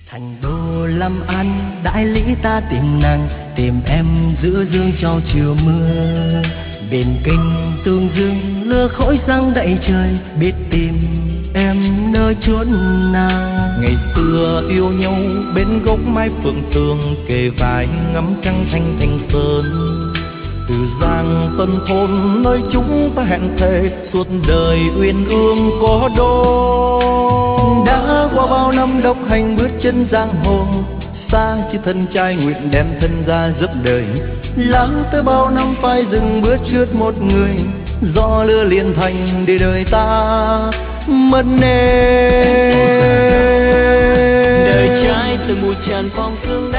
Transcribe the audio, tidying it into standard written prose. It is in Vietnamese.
Thành đô làm ăn đại lý ta tìm nàng, tìm em giữa dương cho chiều mưa. Biển kinh tương dương lửa khói sáng đầy trời, biết tìm em nơi chốn nào. Ngày xưa yêu nhau bên gốc mai phượng tường, kề vai ngắm trăng thanh thanh sơn. Từ Giang Tân thôn nơi chúng ta hẹn thề, suốt đời uyên ương có đôi. Đã qua bao năm độc hành bước chân giang hồ, xa chỉ thân trai nguyện đem thân ra giúp đời. Lắng tới bao năm phai rừng bước trước một người, gió lửa liền thành để đời ta mất nên. Đời trai từ mùi tràn phong sương